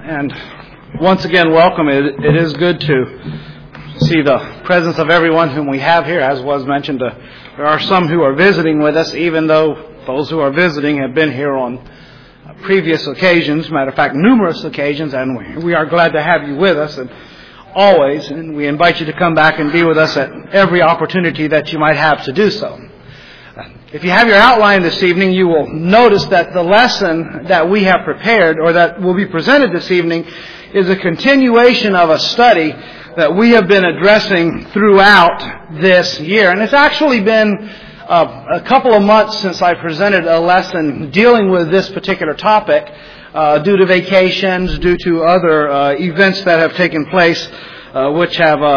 And once again, welcome. It is good to see the presence of everyone whom we have here. As was mentioned, there are some who are visiting with us, even though those who are visiting have been here on previous occasions, matter of fact, numerous occasions, and we are glad to have you with us, and always, and we invite you to come back and be with us at every opportunity that you might have to do so. If you have your outline this evening, you will notice that the lesson that we have prepared, or that will be presented this evening, is a continuation of a study that we have been addressing throughout this year. And it's actually been a couple of months since I presented a lesson dealing with this particular topic, due to vacations, due to other events that have taken place, which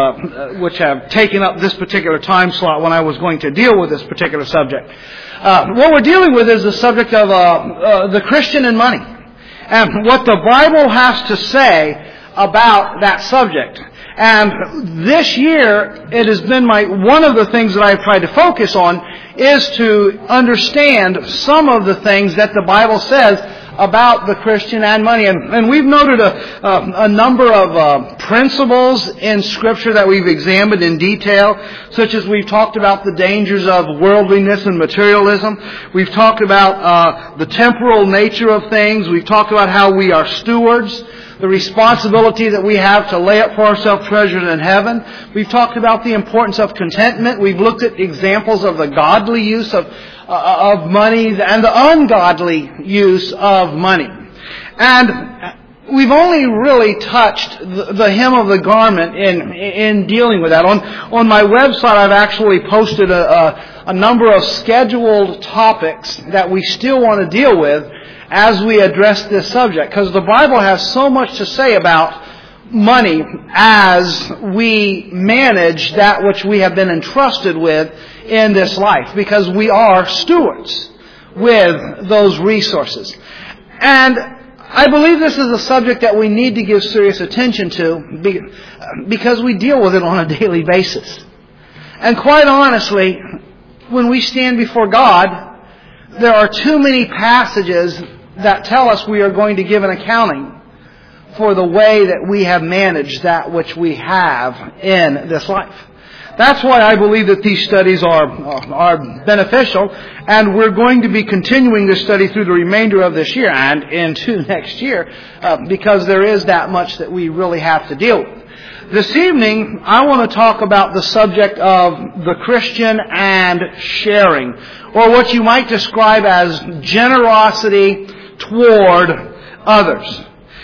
have taken up this particular time slot when I was going to deal with this particular subject. What we're dealing with is the subject of the Christian and money, and what the Bible has to say about that subject. And this year, it has been one of the things that I've tried to focus on is to understand some of the things that the Bible says about the Christian and money. And we've noted a number of principles in Scripture that we've examined in detail, such as we've talked about the dangers of worldliness and materialism. We've talked about the temporal nature of things. We've talked about how we are stewards, the responsibility that we have to lay up for ourselves treasures in heaven. We've talked about the importance of contentment. We've looked at examples of the godly use of money and the ungodly use of money. And we've only really touched the hem of the garment in dealing with that. On my website, I've actually posted a number of scheduled topics that we still want to deal with as we address this subject, because the Bible has so much to say about money as we manage that which we have been entrusted with in this life, because we are stewards with those resources. And I believe this is a subject that we need to give serious attention to, because we deal with it on a daily basis. And quite honestly, when we stand before God, there are too many passages that tell us we are going to give an accounting for the way that we have managed that which we have in this life. That's why I believe that these studies are beneficial, and we're going to be continuing this study through the remainder of this year and into next year, because there is that much that we really have to deal with. This evening, I want to talk about the subject of the Christian and sharing, or what you might describe as generosity toward others.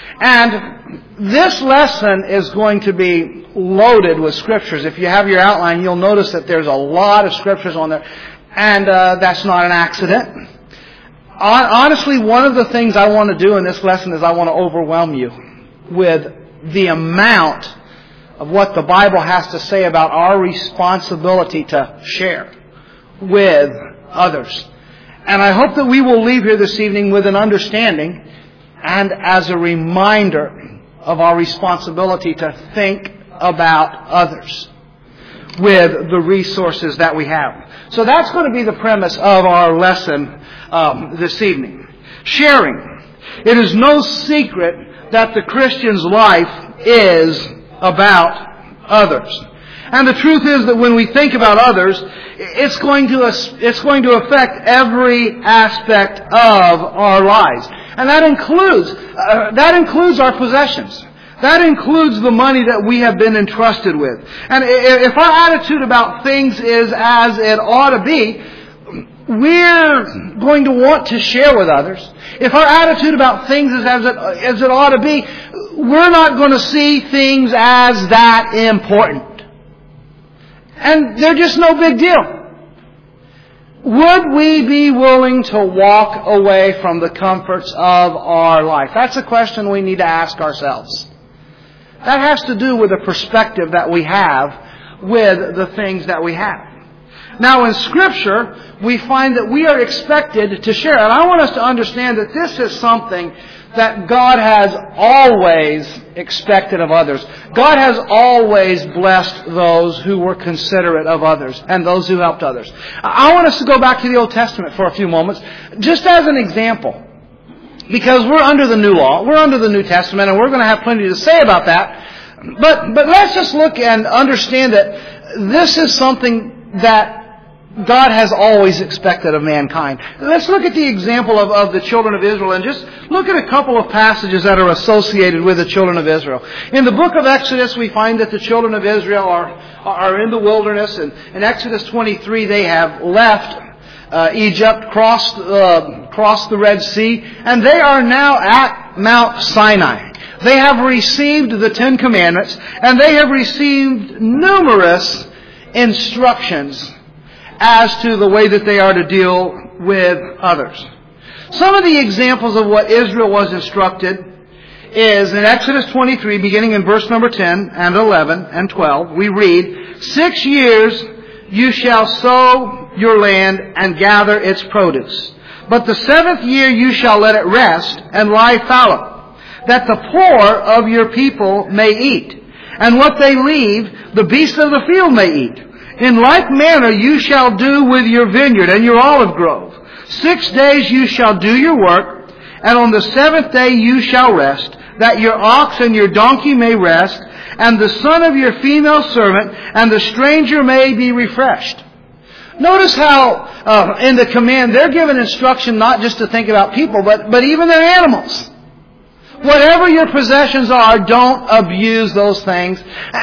And this lesson is going to be loaded with scriptures. If you have your outline, you'll notice that there's a lot of scriptures on there, and that's not an accident. Honestly, one of the things I want to do in this lesson is I want to overwhelm you with the amount of what the Bible has to say about our responsibility to share with others. And I hope that we will leave here this evening with an understanding and as a reminder of our responsibility to think about others with the resources that we have. So that's going to be the premise of our lesson this evening. Sharing. It is no secret that the Christian's life is about others. And the truth is that when we think about others, it's going to affect every aspect of our lives. And that includes our possessions. That includes the money that we have been entrusted with. And if our attitude about things is as it ought to be, we're going to want to share with others. If our attitude about things is as it ought to be, we're not going to see things as that important. And they're just no big deal. Would we be willing to walk away from the comforts of our life? That's a question we need to ask ourselves. That has to do with the perspective that we have with the things that we have. Now, in Scripture, we find that we are expected to share. And I want us to understand that this is something that God has always expected of others. God has always blessed those who were considerate of others and those who helped others. I want us to go back to the Old Testament for a few moments, just as an example. because we're under the new law, we're under the New Testament, and we're going to have plenty to say about that. But let's just look and understand that this is something that God has always expected of mankind. Let's look at the example of the children of Israel and just look at a couple of passages that are associated with the children of Israel. In the book of Exodus, we find that the children of Israel are in the wilderness. And in Exodus 23, they have left Egypt, crossed the Red Sea, and they are now at Mount Sinai. They have received the Ten Commandments, and they have received numerous instructions as to the way that they are to deal with others. Some of the examples of what Israel was instructed is in Exodus 23, beginning in verse number 10 and 11 and 12, we read, 6 years you shall sow your land and gather its produce. But the 7th year you shall let it rest and lie fallow, that the poor of your people may eat, and what they leave the beasts of the field may eat. In like manner you shall do with your vineyard and your olive grove. 6 days you shall do your work, and on the 7th day you shall rest, that your ox and your donkey may rest, and the son of your female servant and the stranger may be refreshed. Notice how in the command they're given instruction not just to think about people, but even their animals. Whatever your possessions are, don't abuse those things.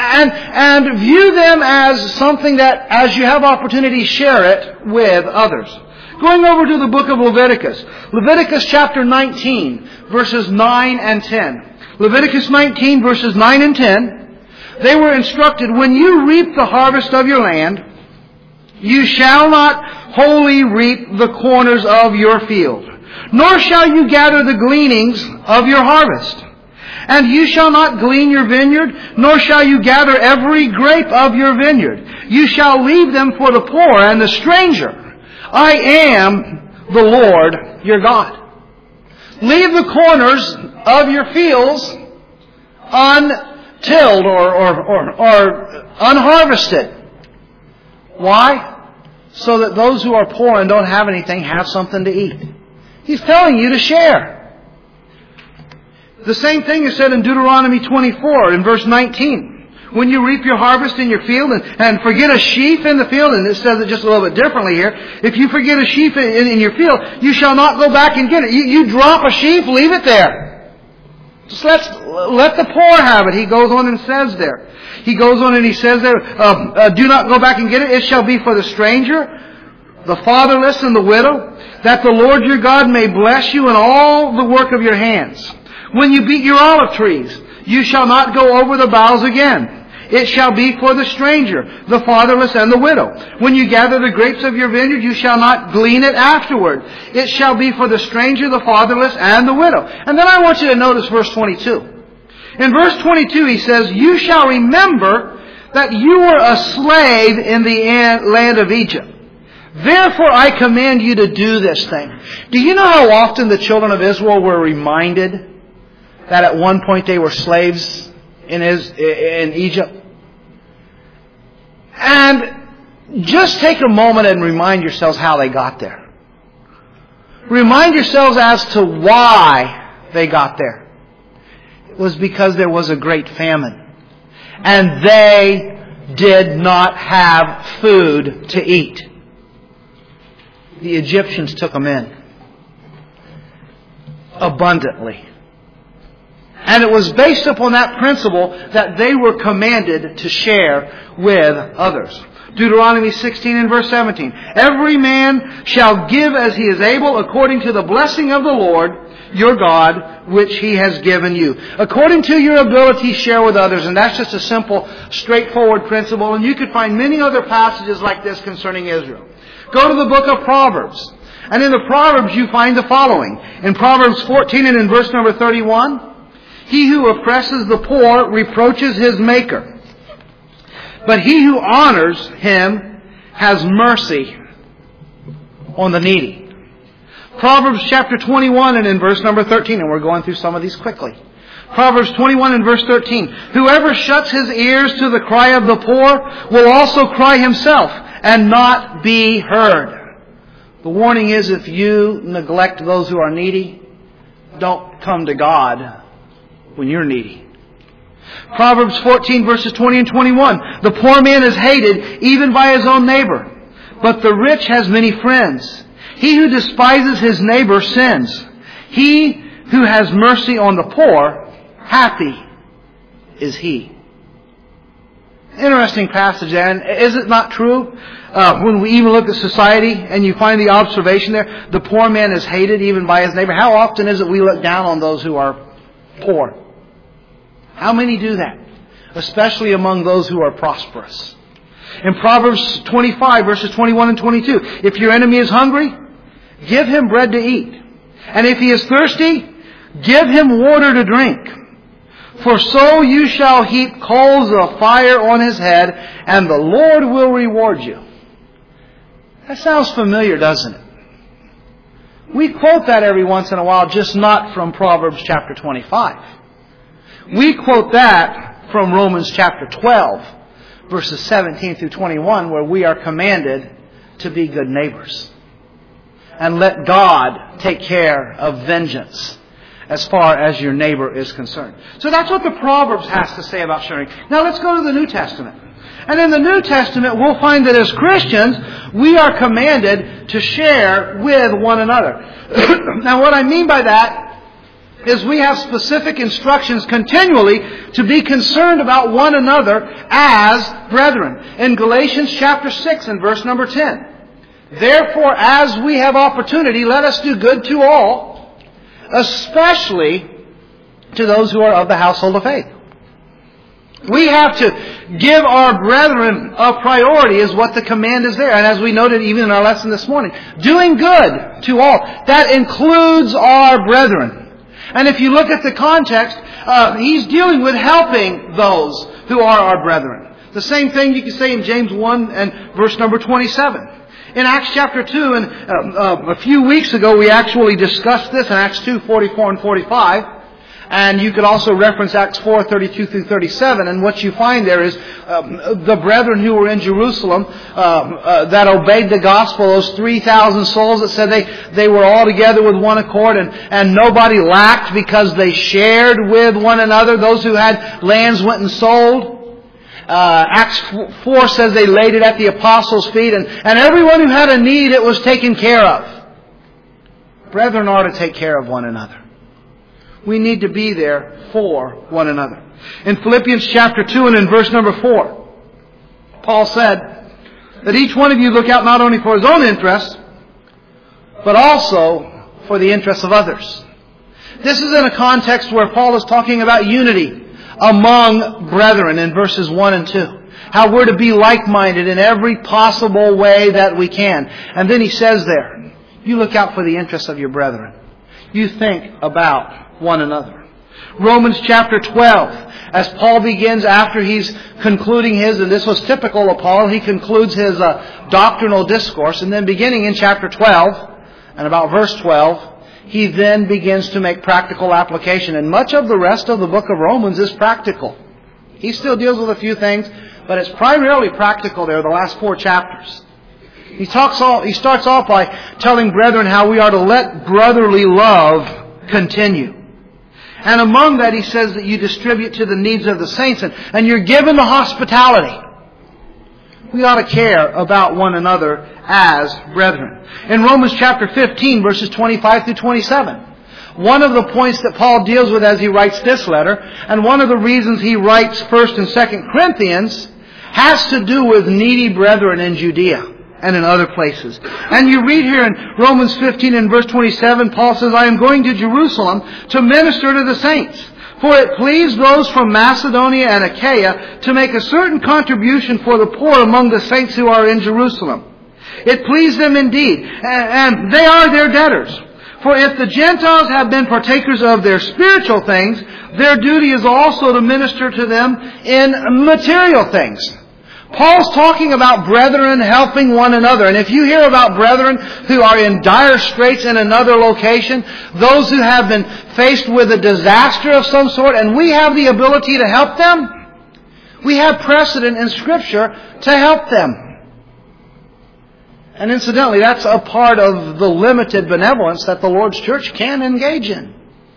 And view them as something that, as you have opportunity, share it with others. Going over to the book of Leviticus. Leviticus chapter 19, verses 9 and 10. Leviticus 19, verses 9 and 10. They were instructed, when you reap the harvest of your land, you shall not wholly reap the corners of your field, nor shall you gather the gleanings of your harvest. And you shall not glean your vineyard, nor shall you gather every grape of your vineyard. You shall leave them for the poor and the stranger. I am the Lord your God. Leave the corners of your fields untilled or unharvested. Why? So that those who are poor and don't have anything have something to eat. He's telling you to share. The same thing is said in Deuteronomy 24 in verse 19. When you reap your harvest in your field and forget a sheaf in the field, and it says it just a little bit differently here. If you forget a sheaf in your field, you shall not go back and get it. You drop a sheaf, leave it there. Just let the poor have it. He goes on and says there. He goes on and he says there, do not go back and get it. It shall be for the stranger, the fatherless, and the widow, that the Lord your God may bless you in all the work of your hands. When you beat your olive trees, you shall not go over the boughs again. It shall be for the stranger, the fatherless, and the widow. When you gather the grapes of your vineyard, you shall not glean it afterward. It shall be for the stranger, the fatherless, and the widow. And then I want you to notice verse 22. In verse 22 he says, you shall remember that you were a slave in the land of Egypt. Therefore I command you to do this thing. Do you know how often the children of Israel were reminded that at one point they were slaves in Egypt? And just take a moment and remind yourselves how they got there. Remind yourselves as to why they got there. It was because there was a great famine. And they did not have food to eat. The Egyptians took them in abundantly. And it was based upon that principle that they were commanded to share with others. Deuteronomy 16 and verse 17. Every man shall give as he is able according to the blessing of the Lord your God, which He has given you. According to your ability, share with others. And that's just a simple, straightforward principle. And you could find many other passages like this concerning Israel. Go to the book of Proverbs. And in the Proverbs you find the following. In Proverbs 14 and in verse number 31. He who oppresses the poor reproaches his maker, but he who honors him has mercy on the needy. Proverbs chapter 21 and in verse number 13, and we're going through some of these quickly. Proverbs 21 and verse 13. Whoever shuts his ears to the cry of the poor will also cry himself and not be heard. The warning is, if you neglect those who are needy, don't come to God when you're needy. Proverbs 14 verses 20 and 21. The poor man is hated even by his own neighbor, but the rich has many friends. He who despises his neighbor sins. He who has mercy on the poor, happy is he. Interesting passage, and is it not true? When we even look at society and you find the observation there, the poor man is hated even by his neighbor. How often is it we look down on those who are poor? How many do that? Especially among those who are prosperous. In Proverbs 25 verses 21 and 22, if your enemy is hungry, give him bread to eat. And if he is thirsty, give him water to drink. For so you shall heap coals of fire on his head, and the Lord will reward you. That sounds familiar, doesn't it? We quote that every once in a while, just not from Proverbs chapter 25. We quote that from Romans chapter 12, verses 17 through 21, where we are commanded to be good neighbors. And let God take care of vengeance as far as your neighbor is concerned. So that's what the Proverbs has to say about sharing. Now let's go to the New Testament. And in the New Testament, we'll find that as Christians, we are commanded to share with one another. Now what I mean by that is we have specific instructions continually to be concerned about one another as brethren. In Galatians chapter 6 and verse number 10. Therefore, as we have opportunity, let us do good to all, especially to those who are of the household of faith. We have to give our brethren a priority is what the command is there. And as we noted even in our lesson this morning, doing good to all. That includes our brethren. And if you look at the context, he's dealing with helping those who are our brethren. The same thing you can say in James 1 and verse number 27. In Acts chapter 2, and a few weeks ago we actually discussed this in Acts 2, 44 and 45. And you could also reference Acts 4, 32 through 37. And what you find there is the brethren who were in Jerusalem that obeyed the gospel, those 3,000 souls that said they were all together with one accord and nobody lacked because they shared with one another. Those who had lands went and sold. Acts 4 says they laid it at the apostles' feet, and everyone who had a need, it was taken care of. Brethren are to take care of one another. We need to be there for one another. In Philippians chapter 2 and in verse number 4, Paul said that each one of you look out not only for his own interests, but also for the interests of others. This is in a context where Paul is talking about unity among brethren in verses 1 and 2. How we're to be like-minded in every possible way that we can. And then he says there, you look out for the interests of your brethren. You think about one another. Romans chapter 12, as Paul begins after he's concluding his, and this was typical of Paul, he concludes his doctrinal discourse, and then beginning in chapter 12, and about verse 12, he then begins to make practical application. And much of the rest of the book of Romans is practical. He still deals with a few things, but it's primarily practical there, the last 4 chapters. He starts off by telling brethren how we are to let brotherly love continue. And among that he says that you distribute to the needs of the saints and you're given the hospitality. We ought to care about one another as brethren. In Romans chapter 15 verses 25 through 27, one of the points that Paul deals with as he writes this letter, and one of the reasons he writes 1st and 2nd Corinthians, has to do with needy brethren in Judea and in other places. And you read here in Romans 15 and verse 27, Paul says, I am going to Jerusalem to minister to the saints. For it pleased those from Macedonia and Achaia to make a certain contribution for the poor among the saints who are in Jerusalem. It pleased them indeed, and they are their debtors. For if the Gentiles have been partakers of their spiritual things, their duty is also to minister to them in material things. Paul's talking about brethren helping one another. And if you hear about brethren who are in dire straits in another location, those who have been faced with a disaster of some sort, and we have the ability to help them, we have precedent in Scripture to help them. And incidentally, that's a part of the limited benevolence that the Lord's church can engage in.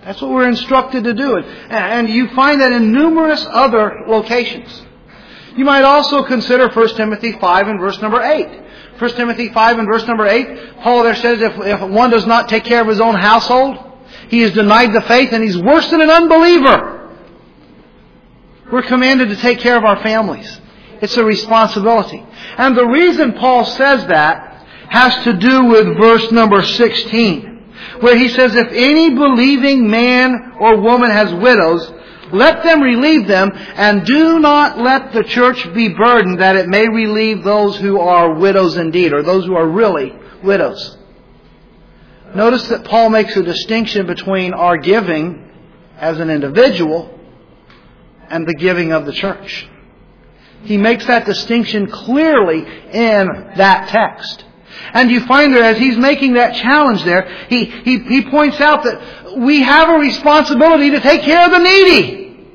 That's what we're instructed to do. And you find that in numerous other locations. You might also consider 1 Timothy 5 and verse number 8. 1 Timothy 5 and verse number 8, Paul there says, if one does not take care of his own household, he is denied the faith and he's worse than an unbeliever. We're commanded to take care of our families. It's a responsibility. And the reason Paul says that has to do with verse number 16. Where he says, if any believing man or woman has widows, let them relieve them, and do not let the church be burdened, that it may relieve those who are widows indeed, or those who are really widows. Notice that Paul makes a distinction between our giving as an individual and the giving of the church. He makes that distinction clearly in that text. And you find there, as he's making that challenge there, he points out that we have a responsibility to take care of the needy.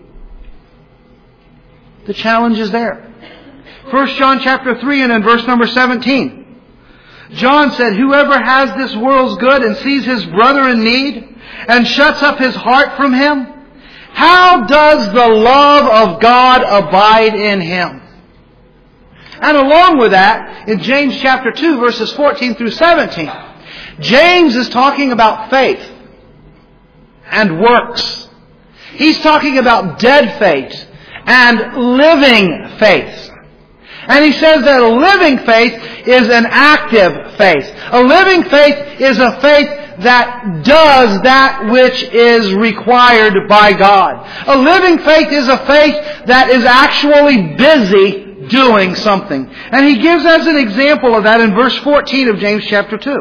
The challenge is there. 1 John chapter 3 and in verse number 17. John said, whoever has this world's good and sees his brother in need and shuts up his heart from him, how does the love of God abide in him? And along with that, in James chapter 2, verses 14 through 17, James is talking about faith and works. He's talking about dead faith and living faith. And he says that a living faith is an active faith. A living faith is a faith that does that which is required by God. A living faith is a faith that is actually busy doing something. And he gives us an example of that in verse 14 of James chapter 2.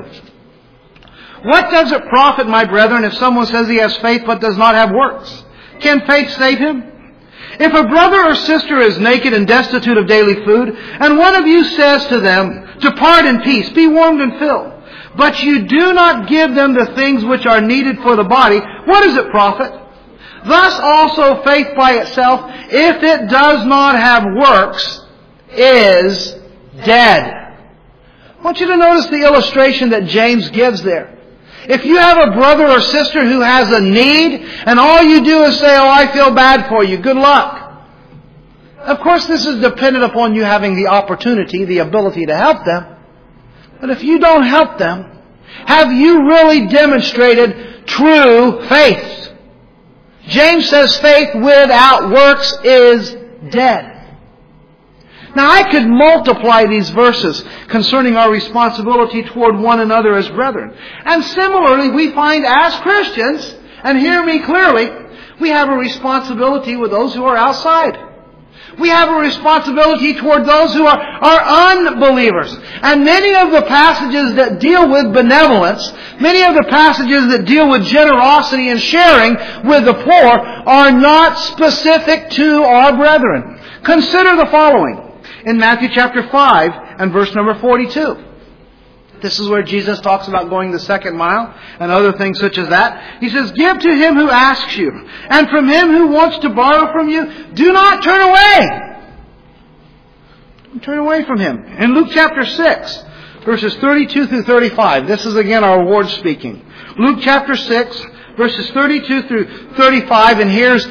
What does it profit, my brethren, if someone says he has faith but does not have works? Can faith save him? If a brother or sister is naked and destitute of daily food, and one of you says to them, depart in peace, be warmed and filled, but you do not give them the things which are needed for the body, what does it profit? Thus also faith by itself, if it does not have works, is dead. I want you to notice the illustration that James gives there. If you have a brother or sister who has a need, and all you do is say, oh, I feel bad for you, good luck. Of course, this is dependent upon you having the opportunity, the ability to help them. But if you don't help them, have you really demonstrated true faith? James says faith without works is dead. Now, I could multiply these verses concerning our responsibility toward one another as brethren. And similarly, we find as Christians, and hear me clearly, we have a responsibility with those who are outside. We have a responsibility toward those who are unbelievers. And many of the passages that deal with benevolence, many of the passages that deal with generosity and sharing with the poor are not specific to our brethren. Consider the following. In Matthew chapter 5 and verse number 42. This is where Jesus talks about going the second mile and other things such as that. He says, give to him who asks you, and from him who wants to borrow from you, do not turn away. Don't turn away from him. In Luke chapter 6, verses 32 through 35, this is again our Lord speaking. Luke chapter 6, verses 32 through 35, and here's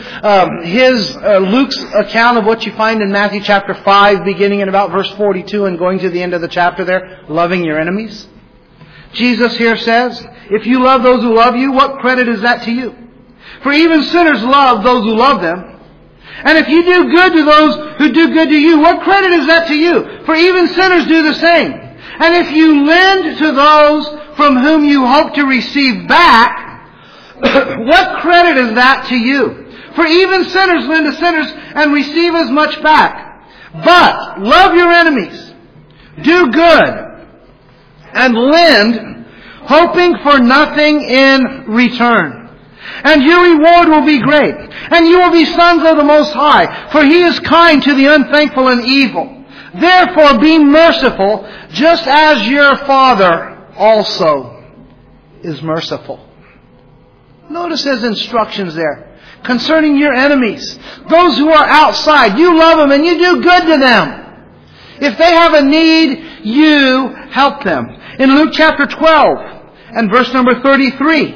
Luke's account of what you find in Matthew chapter 5, beginning in about verse 42 and going to the end of the chapter there, loving your enemies. Jesus here says, if you love those who love you, what credit is that to you? For even sinners love those who love them. And if you do good to those who do good to you, what credit is that to you? For even sinners do the same. And if you lend to those from whom you hope to receive back, what credit is that to you? For even sinners lend to sinners and receive as much back. But love your enemies, do good, and lend, hoping for nothing in return. And your reward will be great, and you will be sons of the Most High, for He is kind to the unthankful and evil. Therefore be merciful, just as your Father also is merciful. Notice His instructions there concerning your enemies. Those who are outside, you love them and you do good to them. If they have a need, you help them. In Luke chapter 12 and verse number 33,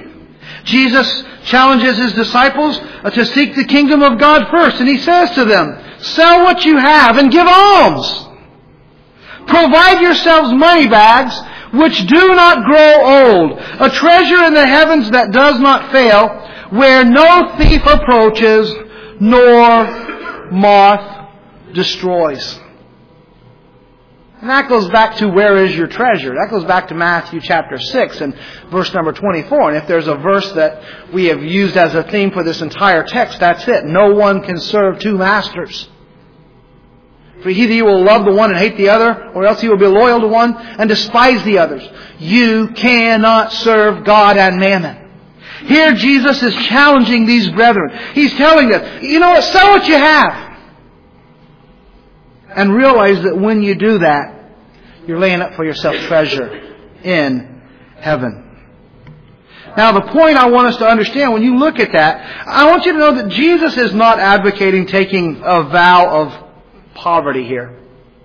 Jesus challenges His disciples to seek the kingdom of God first. And He says to them, sell what you have and give alms. Provide yourselves money bags which do not grow old, a treasure in the heavens that does not fail, where no thief approaches nor moth destroys. And that goes back to where is your treasure? That goes back to Matthew chapter 6 and verse number 24. And if there's a verse that we have used as a theme for this entire text, that's it. No one can serve two masters. For either you will love the one and hate the other, or else you will be loyal to one and despise the others. You cannot serve God and mammon. Here Jesus is challenging these brethren. He's telling them, you know what, sell what you have. And realize that when you do that, you're laying up for yourself treasure in heaven. Now the point I want us to understand when you look at that, I want you to know that Jesus is not advocating taking a vow of poverty here.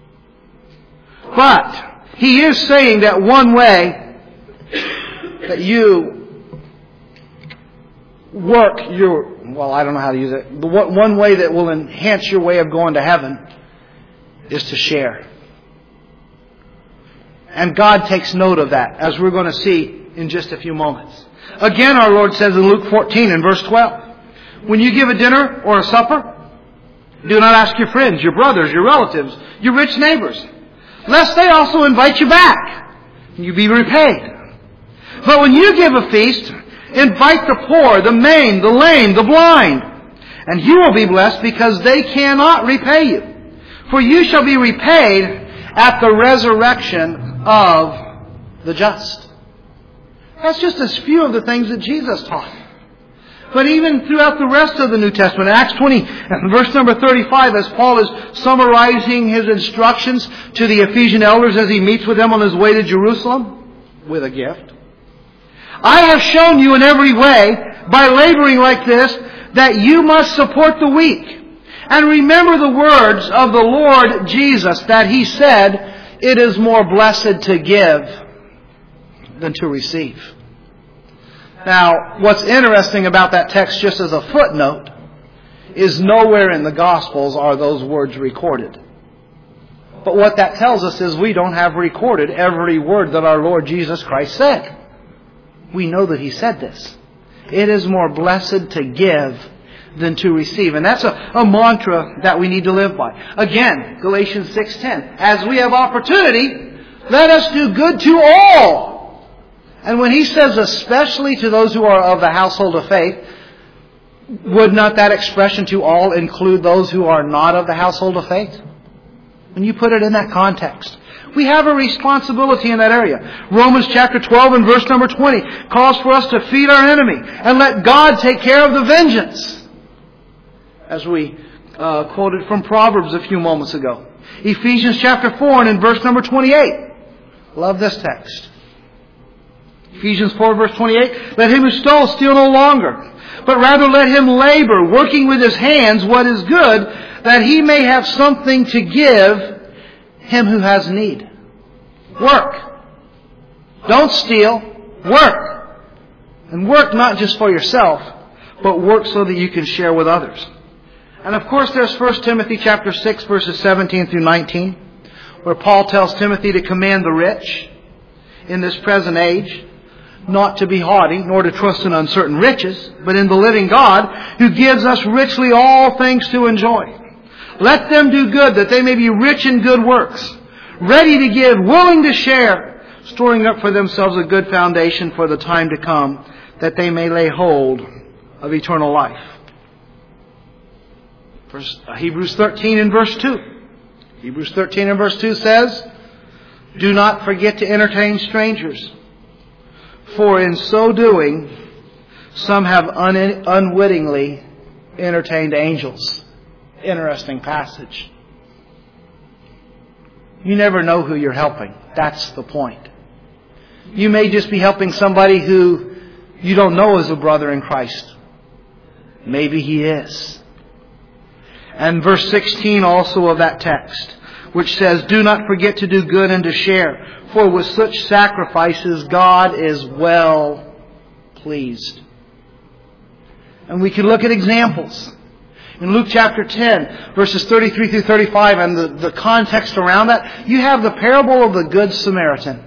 But He is saying that one way that you work your, well, I don't know how to use it, but one way that will enhance your way of going to heaven is to share. And God takes note of that, as we're going to see in just a few moments. Again, our Lord says in Luke 14 and verse 12, when you give a dinner or a supper, do not ask your friends, your brothers, your relatives, your rich neighbors, lest they also invite you back, and you be repaid. But when you give a feast, invite the poor, the maimed, the lame, the blind, and you will be blessed because they cannot repay you. For you shall be repaid at the resurrection of the just. That's just a few of the things that Jesus taught. But even throughout the rest of the New Testament, Acts 20, verse number 35, as Paul is summarizing his instructions to the Ephesian elders as he meets with them on his way to Jerusalem with a gift. I have shown you in every way, by laboring like this, that you must support the weak. And remember the words of the Lord Jesus, that He said, it is more blessed to give than to receive. Now, what's interesting about that text, just as a footnote, is nowhere in the Gospels are those words recorded. But what that tells us is we don't have recorded every word that our Lord Jesus Christ said. We know that He said this. It is more blessed to give than to receive. And that's a mantra that we need to live by. Again, Galatians 6:10. As we have opportunity, let us do good to all. And when He says especially to those who are of the household of faith, would not that expression to all include those who are not of the household of faith? When you put it in that context, we have a responsibility in that area. Romans chapter 12 and verse number 20 calls for us to feed our enemy and let God take care of the vengeance. As we quoted from Proverbs a few moments ago. Ephesians chapter 4 and in verse number 28. Love this text. Ephesians 4 verse 28. Let him who stole steal no longer, but rather let him labor, working with his hands what is good, that he may have something to give him who has need. Work. Don't steal. Work. And work not just for yourself, but work so that you can share with others. And of course there's 1 Timothy chapter 6 verses 17 through 19, where Paul tells Timothy to command the rich in this present age not to be haughty, nor to trust in uncertain riches, but in the living God, who gives us richly all things to enjoy. Let them do good, that they may be rich in good works, ready to give, willing to share, storing up for themselves a good foundation for the time to come, that they may lay hold of eternal life. Hebrews 13 and verse 2. Hebrews 13 and verse 2 says, do not forget to entertain strangers, for in so doing, some have unwittingly entertained angels. Interesting passage. You never know who you're helping. That's the point. You may just be helping somebody who you don't know is a brother in Christ. Maybe he is. And verse 16 also of that text, which says, do not forget to do good and to share, for with such sacrifices God is well pleased. And we can look at examples. In Luke chapter 10, verses 33 through 35, and the context around that, you have the parable of the Good Samaritan.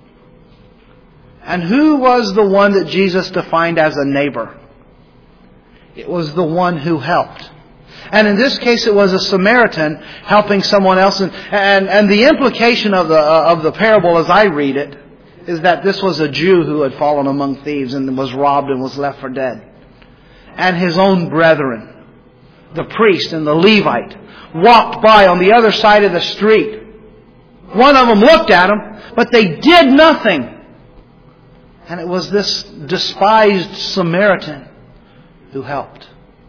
And who was the one that Jesus defined as a neighbor? It was the one who helped. And in this case, it was a Samaritan helping someone else. And the implication of the parable, as I read it, is that this was a Jew who had fallen among thieves and was robbed and was left for dead. And his own brethren, the priest and the Levite, walked by on the other side of the street. One of them looked at him, but they did nothing. And it was this despised Samaritan who helped.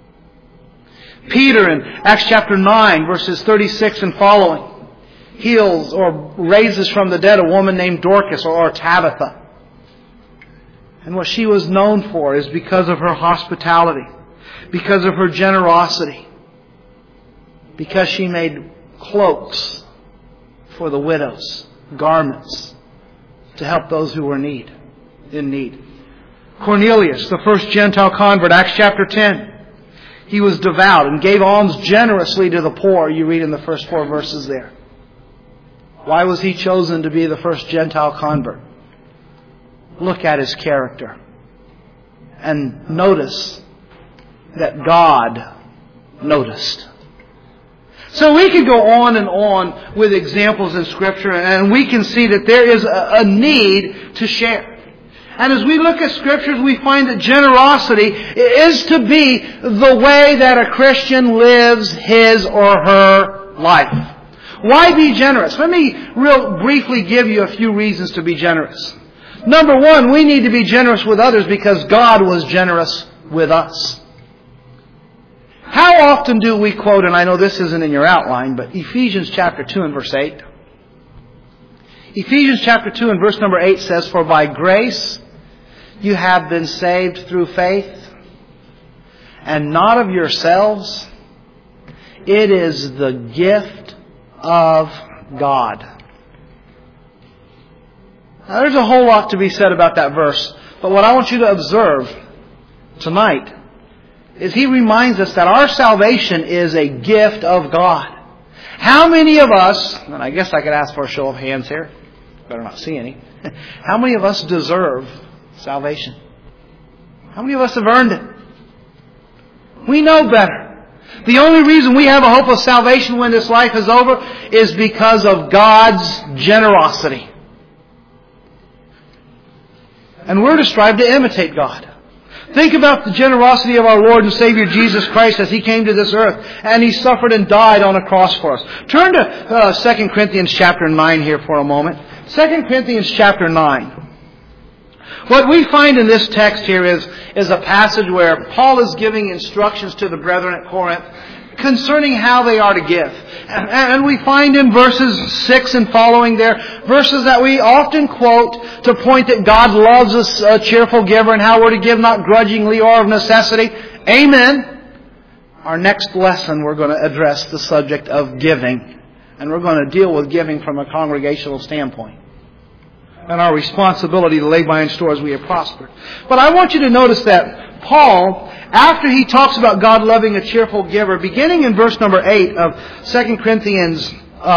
Peter in Acts chapter 9, verses 36 and following, heals or raises from the dead a woman named Dorcas or Tabitha. And what she was known for is because of her hospitality, because of her generosity, because she made cloaks for the widows, garments, to help those who were in need. Cornelius, the first Gentile convert, Acts chapter 10. He was devout and gave alms generously to the poor, you read in the first 4 verses there. Why was he chosen to be the first Gentile convert? Look at his character. And notice that God noticed. So we could go on and on with examples in Scripture, and we can see that there is a need to share. And as we look at Scriptures, we find that generosity is to be the way that a Christian lives his or her life. Why be generous? Let me real briefly give you a few reasons to be generous. Number one, we need to be generous with others because God was generous with us. How often do we quote, and I know this isn't in your outline, but Ephesians chapter 2 and verse 8. Ephesians chapter 2 and verse number 8 says, "For by grace you have been saved through faith, and not of yourselves. It is the gift of God." Now, there's a whole lot to be said about that verse, but what I want you to observe tonight is he reminds us that our salvation is a gift of God. How many of us, and I guess I could ask for a show of hands here, better not see any, how many of us deserve salvation? How many of us have earned it? We know better. The only reason we have a hope of salvation when this life is over is because of God's generosity. And we're to strive to imitate God. Think about the generosity of our Lord and Savior Jesus Christ as He came to this earth and He suffered and died on a cross for us. Turn to 2 Corinthians chapter 9 here for a moment. 2 Corinthians chapter 9. What we find in this text here is a passage where Paul is giving instructions to the brethren at Corinth concerning how they are to give. And we find in verses 6 and following there, verses that we often quote to point that God loves a cheerful giver and how we're to give not grudgingly or of necessity. Amen. Our next lesson we're going to address the subject of giving. And we're going to deal with giving from a congregational standpoint. And our responsibility to lay by in store as we have prospered. But I want you to notice that Paul, after he talks about God loving a cheerful giver, beginning in verse number 8 of 2 Corinthians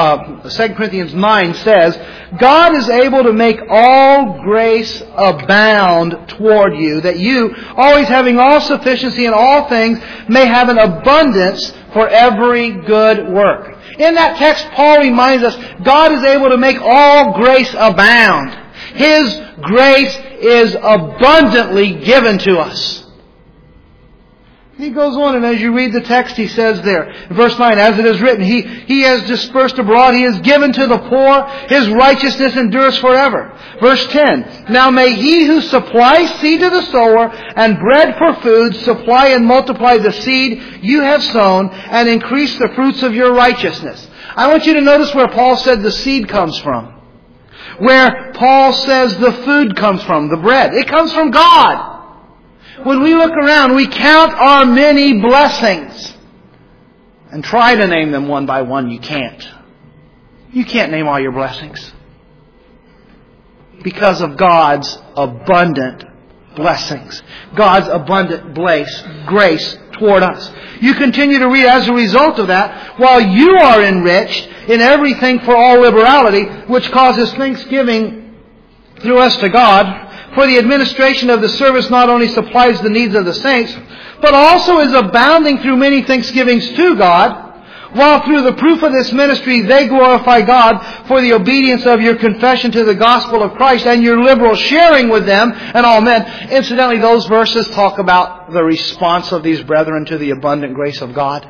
9 says, "God is able to make all grace abound toward you, that you, always having all sufficiency in all things, may have an abundance for every good work." In that text, Paul reminds us God is able to make all grace abound. His grace is abundantly given to us. He goes on, and as you read the text, he says there, in verse 9, "As it is written, He has dispersed abroad, He has given to the poor, His righteousness endures forever." Verse 10, "Now may He who supplies seed to the sower and bread for food supply and multiply the seed you have sown and increase the fruits of your righteousness." I want you to notice where Paul said the seed comes from. Where Paul says the food comes from, the bread. It comes from God. When we look around, we count our many blessings and try to name them one by one. You can't. You can't name all your blessings. Because of God's abundant blessings. God's abundant grace toward us. You continue to read, as a result of that, while you are enriched in everything for all liberality, which causes thanksgiving through us to God, for the administration of the service not only supplies the needs of the saints, but also is abounding through many thanksgivings to God, while through the proof of this ministry they glorify God for the obedience of your confession to the gospel of Christ and your liberal sharing with them and all men. Incidentally, those verses talk about the response of these brethren to the abundant grace of God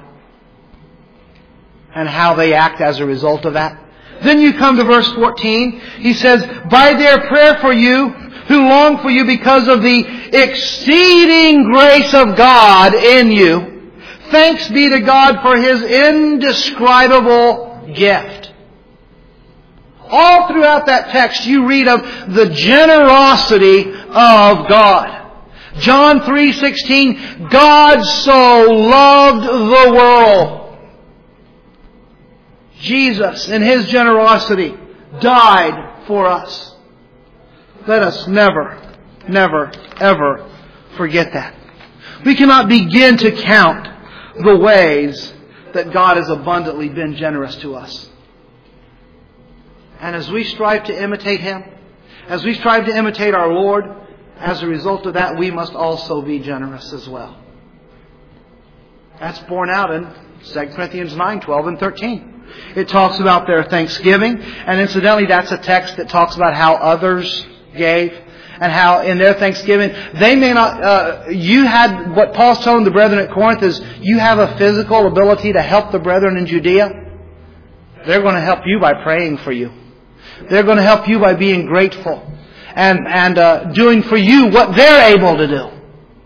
and how they act as a result of that. Then you come to verse 14. He says, by their prayer for you, who long for you because of the exceeding grace of God in you, thanks be to God for His indescribable gift. All throughout that text you read of the generosity of God. John 3:16, God so loved the world. Jesus, in His generosity, died for us. Let us never, ever forget that. We cannot begin to count the ways that God has abundantly been generous to us. And as we strive to imitate Him, as we strive to imitate our Lord, as a result of that, we must also be generous as well. That's borne out in 2 Corinthians 9:12 and 13. It talks about their thanksgiving, and incidentally, that's a text that talks about how others gave, and how in their thanksgiving, they may not, you had, what Paul's telling the brethren at Corinth is, you have a physical ability to help the brethren in Judea. They're going to help you by praying for you. They're going to help you by being grateful and doing for you what they're able to do.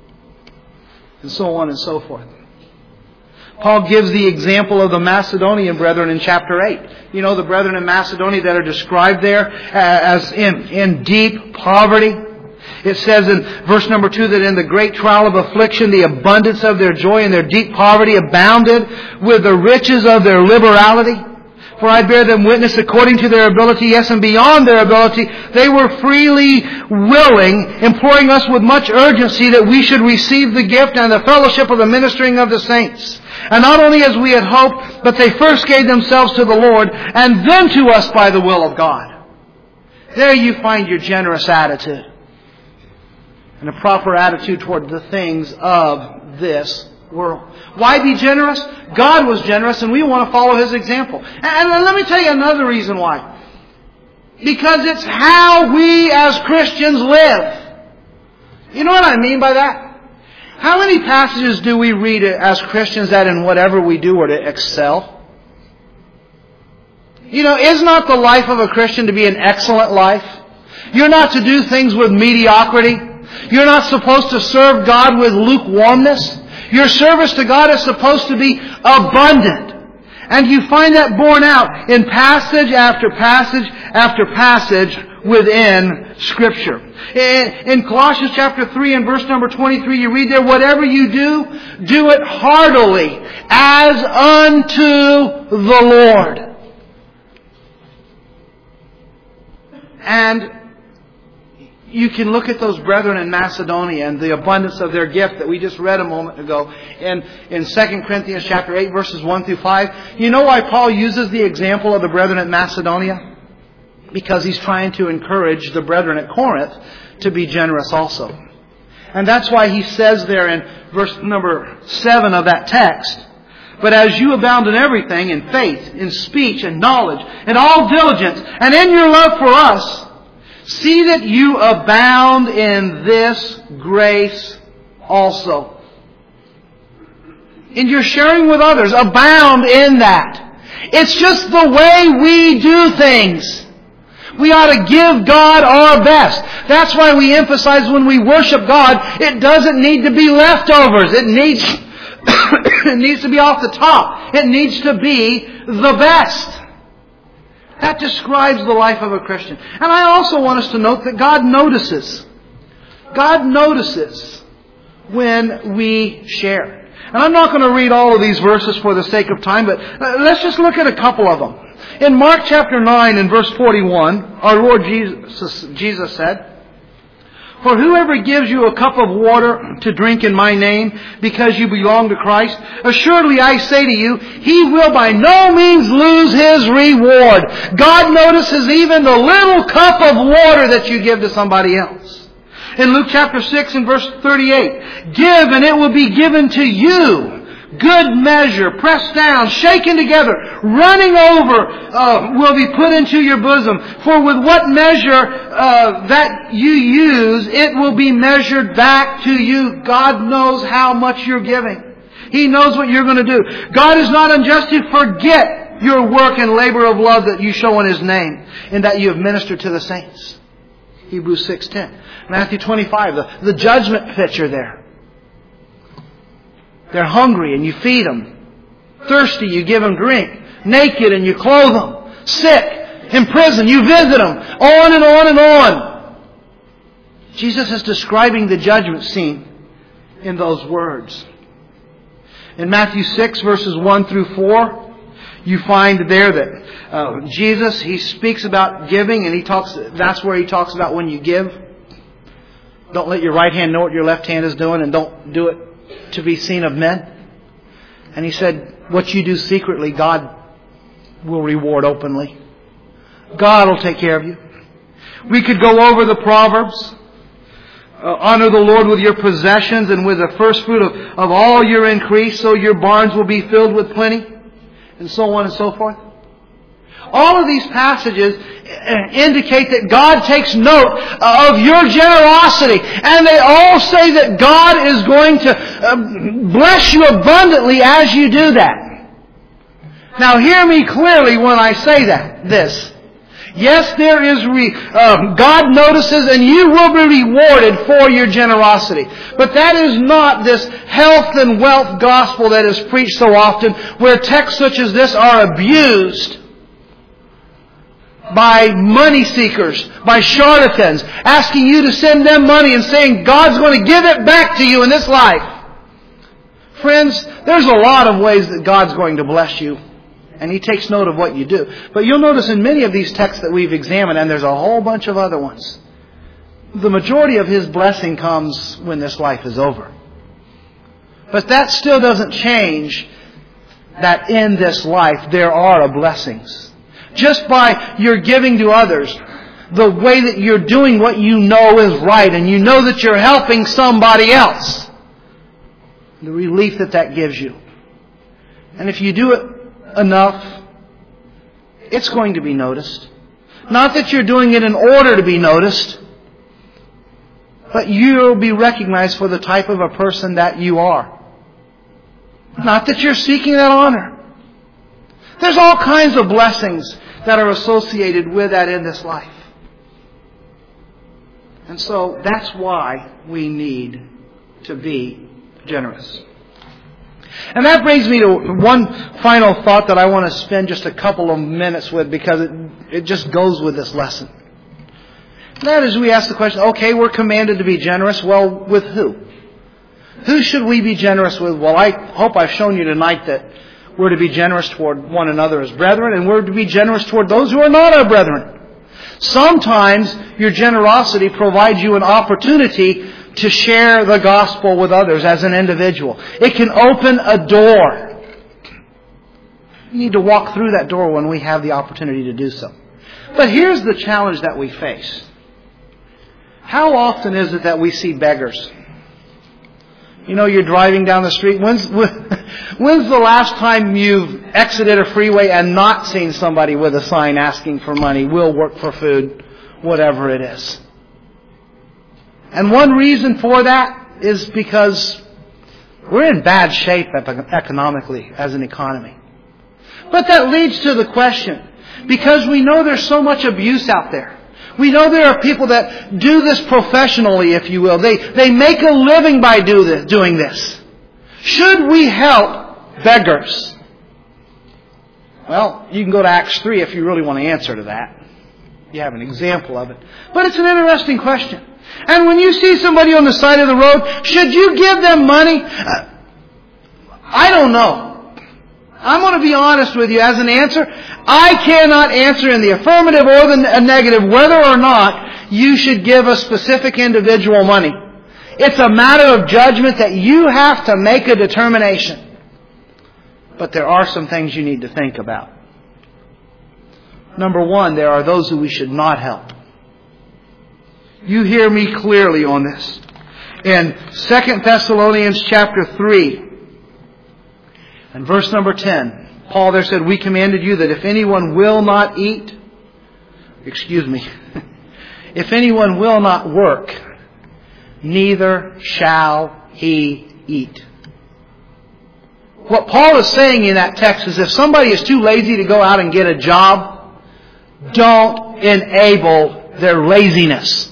And so on and so forth. Paul gives the example of the Macedonian brethren in chapter 8. You know, the brethren in Macedonia that are described there as in deep poverty. It says in verse number 2 that in the great trial of affliction, the abundance of their joy and their deep poverty abounded with the riches of their liberality. For I bear them witness according to their ability, yes, and beyond their ability, they were freely willing, imploring us with much urgency that we should receive the gift and the fellowship of the ministering of the saints. And not only as we had hoped, but they first gave themselves to the Lord, and then to us by the will of God. There you find your generous attitude. And a proper attitude toward the things of this world. Why be generous? God was generous, and we want to follow His example. And let me tell you another reason why. Because it's how we as Christians live. You know what I mean by that? How many passages do we read as Christians that in whatever we do are to excel? You know, is not the life of a Christian to be an excellent life? You're not to do things with mediocrity. You're not supposed to serve God with lukewarmness. Your service to God is supposed to be abundant. And you find that borne out in passage after passage after passage within Scripture. In Colossians chapter 3 and verse number 23, you read there, whatever you do, do it heartily as unto the Lord. And you can look at those brethren in Macedonia and the abundance of their gift that we just read a moment ago in 2 Corinthians chapter 8 verses 1 through 5. You know why Paul uses the example of the brethren at Macedonia? Because he's trying to encourage the brethren at Corinth to be generous also. And that's why he says there in verse number 7 of that text, but as you abound in everything, in faith, in speech, and knowledge, in all diligence, and in your love for us, see that you abound in this grace also. In your sharing with others, abound in that. It's just the way we do things. We ought to give God our best. That's why we emphasize when we worship God, it doesn't need to be leftovers. It needs to be off the top. It needs to be the best. That describes the life of a Christian. And I also want us to note that God notices. God notices when we share. And I'm not going to read all of these verses for the sake of time, but let's just look at a couple of them. In Mark chapter 9 and verse 41, our Lord Jesus said, For whoever gives you a cup of water to drink in my name, because you belong to Christ, assuredly I say to you, he will by no means lose his reward. God notices even the little cup of water that you give to somebody else. In Luke chapter 6 and verse 38, give and it will be given to you. Good measure, pressed down, shaken together, running over, will be put into your bosom. For with what measure that you use, it will be measured back to you. God knows how much you're giving. He knows what you're going to do. God is not unjust to forget your work and labor of love that you show in His name, and that you have ministered to the saints. Hebrews 6:10. Matthew 25, the judgment picture there. They're hungry and you feed them. Thirsty, you give them drink. Naked and you clothe them. Sick, in prison, you visit them. On and on and on. Jesus is describing the judgment scene in those words. In Matthew 6 verses 1 through 4, you find there that Jesus, He speaks about giving, and that's where He talks about when you give. Don't let your right hand know what your left hand is doing, and don't do it to be seen of men. And He said, what you do secretly, God will reward openly. God will take care of you. We could go over the Proverbs. Honor the Lord with your possessions and with the first fruit of all your increase, so your barns will be filled with plenty, and so on and so forth. All of these passages indicate that God takes note of your generosity. And they all say that God is going to bless you abundantly as you do that. Now hear me clearly when I say this. Yes, there is God notices and you will be rewarded for your generosity. But that is not this health and wealth gospel that is preached so often, where texts such as this are abused by money seekers, by charlatans, asking you to send them money and saying God's going to give it back to you in this life. Friends, there's a lot of ways that God's going to bless you, and He takes note of what you do. But you'll notice in many of these texts that we've examined, and there's a whole bunch of other ones, the majority of His blessing comes when this life is over. But that still doesn't change that in this life there are blessings. Just by your giving to others, the way that you're doing what you know is right, and you know that you're helping somebody else, the relief that gives you. And if you do it enough, it's going to be noticed. Not that you're doing it in order to be noticed, but you'll be recognized for the type of a person that you are. Not that you're seeking that honor. There's all kinds of blessings that are associated with that in this life. And so that's why we need to be generous. And that brings me to one final thought that I want to spend just a couple of minutes with, because it just goes with this lesson. That is, we ask the question, okay, we're commanded to be generous. Well, with who? Who should we be generous with? Well, I hope I've shown you tonight that we're to be generous toward one another as brethren, and we're to be generous toward those who are not our brethren. Sometimes your generosity provides you an opportunity to share the gospel with others as an individual. It can open a door. You need to walk through that door when we have the opportunity to do so. But here's the challenge that we face. How often is it that we see beggars? You know, you're driving down the street. When's the last time you've exited a freeway and not seen somebody with a sign asking for money, will work for food, whatever it is? And one reason for that is because we're in bad shape economically as an economy. But that leads to the question, because we know there's so much abuse out there. We know there are people that do this professionally, if you will. They make a living by doing this. Should we help beggars? Well, you can go to Acts 3 if you really want to answer to that. You have an example of it. But it's an interesting question. And when you see somebody on the side of the road, should you give them money? I don't know. I'm going to be honest with you as an answer. I cannot answer in the affirmative or the negative whether or not you should give a specific individual money. It's a matter of judgment that you have to make a determination. But there are some things you need to think about. Number one, there are those who we should not help. You hear me clearly on this. In 2 Thessalonians chapter 3, and verse number 10, Paul there said, we commanded you that if anyone will not eat, if anyone will not work, neither shall he eat. What Paul is saying in that text is if somebody is too lazy to go out and get a job, don't enable their laziness.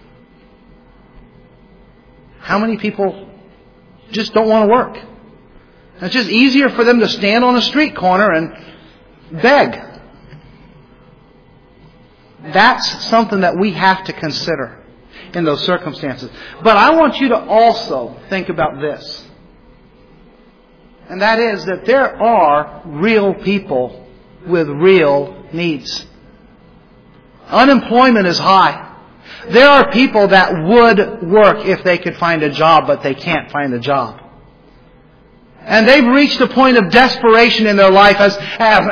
How many people just don't want to work? It's just easier for them to stand on a street corner and beg. That's something that we have to consider in those circumstances. But I want you to also think about this. And that is that there are real people with real needs. Unemployment is high. There are people that would work if they could find a job, but they can't find a job. And they've reached a point of desperation in their life as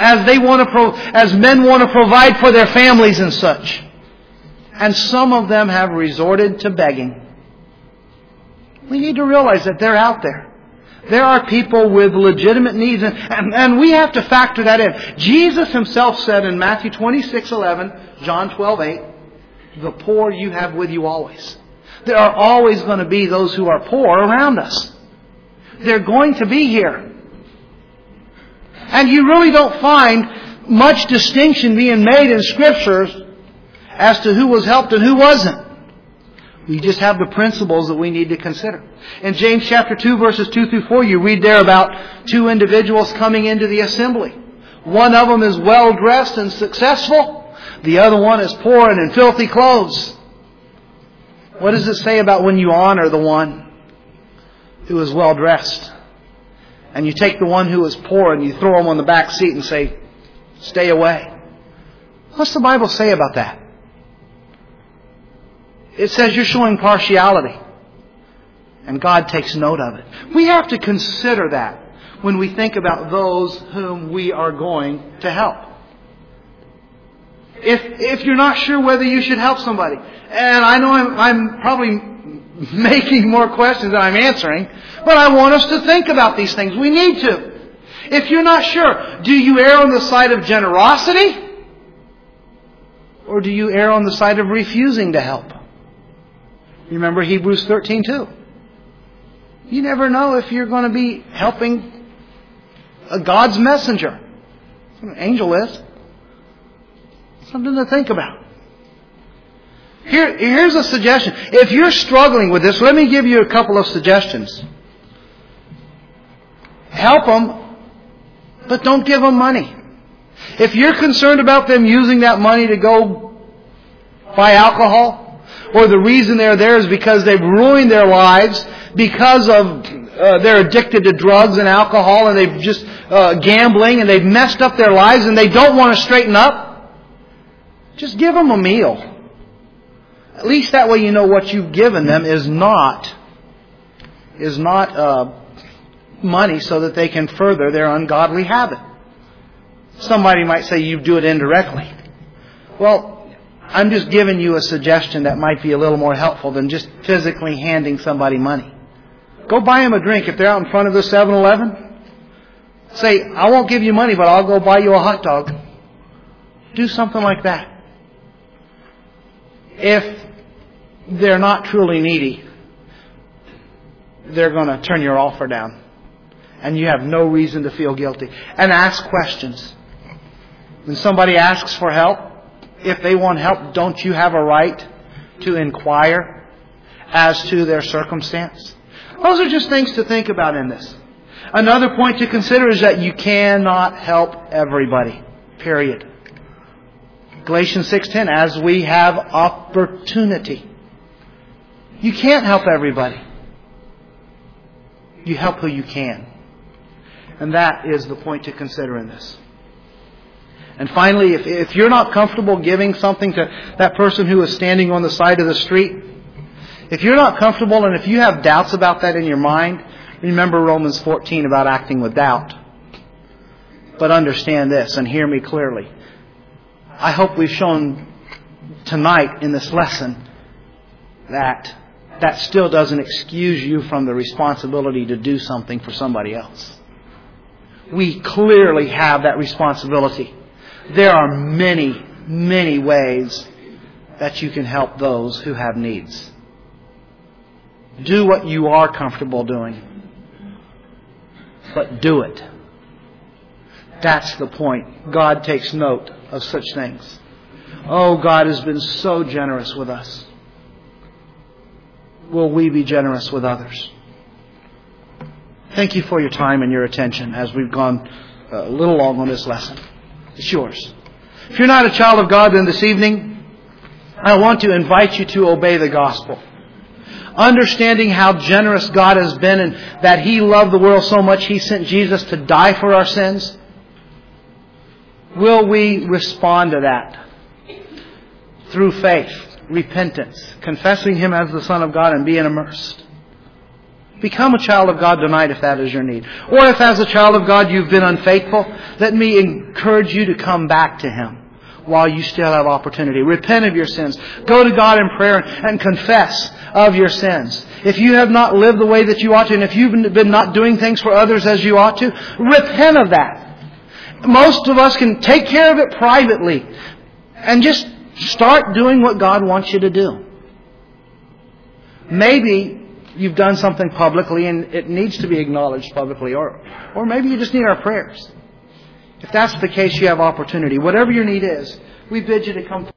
men want to provide for their families and such. And some of them have resorted to begging. We need to realize that they're out there. There are people with legitimate needs, and we have to factor that in. Jesus Himself said in Matthew 26:11, John 12:8, the poor you have with you always. There are always going to be those who are poor around us. They're going to be here. And you really don't find much distinction being made in Scriptures as to who was helped and who wasn't. We just have the principles that we need to consider. In James chapter 2 verses 2 through 4, you read there about two individuals coming into the assembly. One of them is well dressed and successful. The other one is poor and in filthy clothes. What does it say about when you honor the one who is well dressed, and you take the one who is poor and you throw him on the back seat and say, stay away? What's the Bible say about that? It says you're showing partiality, and God takes note of it. We have to consider that when we think about those whom we are going to help. If you're not sure whether you should help somebody, and I know I'm probably making more questions than I'm answering, but I want us to think about these things. We need to. If you're not sure, do you err on the side of generosity? Or do you err on the side of refusing to help? Remember Hebrews 13:2. You never know if you're going to be helping a God's messenger. That's what an angel is. Something to think about. Here's a suggestion. If you're struggling with this, let me give you a couple of suggestions. Help them, but don't give them money. If you're concerned about them using that money to go buy alcohol, or the reason they're there is because they've ruined their lives because of they're addicted to drugs and alcohol, and they've just gambling, and they've messed up their lives, and they don't want to straighten up, just give them a meal. At least that way you know what you've given them is not money so that they can further their ungodly habit. Somebody might say you do it indirectly. Well, I'm just giving you a suggestion that might be a little more helpful than just physically handing somebody money. Go buy them a drink if they're out in front of the 7-Eleven. Say, I won't give you money, but I'll go buy you a hot dog. Do something like that. If they're not truly needy, they're going to turn your offer down. And you have no reason to feel guilty. And ask questions. When somebody asks for help, if they want help, don't you have a right to inquire as to their circumstance? Those are just things to think about in this. Another point to consider is that you cannot help everybody. Period. Galatians 6:10, as we have opportunity. You can't help everybody. You help who you can. And that is the point to consider in this. And finally, if you're not comfortable giving something to that person who is standing on the side of the street, if you're not comfortable and if you have doubts about that in your mind, remember Romans 14 about acting with doubt. But understand this and hear me clearly. I hope we've shown tonight in this lesson that still doesn't excuse you from the responsibility to do something for somebody else. We clearly have that responsibility. There are many, many ways that you can help those who have needs. Do what you are comfortable doing. But do it. That's the point. God takes note of such things. Oh, God has been so generous with us. Will we be generous with others? Thank you for your time and your attention as we've gone a little long on this lesson. It's yours. If you're not a child of God, then this evening, I want to invite you to obey the gospel. Understanding how generous God has been and that He loved the world so much He sent Jesus to die for our sins. Will we respond to that through faith, repentance, confessing Him as the Son of God and being immersed? Become a child of God tonight if that is your need. Or if as a child of God you've been unfaithful, let me encourage you to come back to Him while you still have opportunity. Repent of your sins. Go to God in prayer and confess of your sins. If you have not lived the way that you ought to, and if you've been not doing things for others as you ought to, repent of that. Most of us can take care of it privately and just start doing what God wants you to do. Maybe you've done something publicly and it needs to be acknowledged publicly, or maybe you just need our prayers. If that's the case, you have opportunity. Whatever your need is, we bid you to come